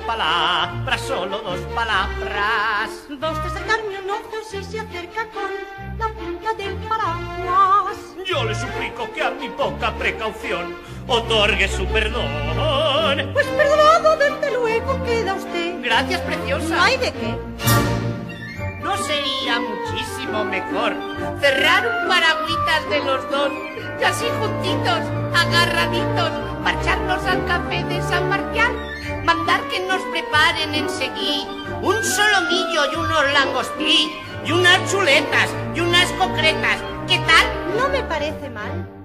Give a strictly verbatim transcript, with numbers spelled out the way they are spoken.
palabras, solo dos palabras. Va usted a sacarme un ojo si se acerca con la punta del paraguas. Yo le suplico que a mi poca precaución otorgue su perdón. Pues perdonado desde luego queda usted. Gracias, preciosa. No hay de qué. ¿No sería muchísimo mejor cerrar un paragüitas de los dos y así juntitos, agarraditos, marcharnos al café de San Marcial? Mandar que nos preparen enseguida un solomillo y unos langostí y unas chuletas y unas concretas. ¿Qué tal? No me parece mal.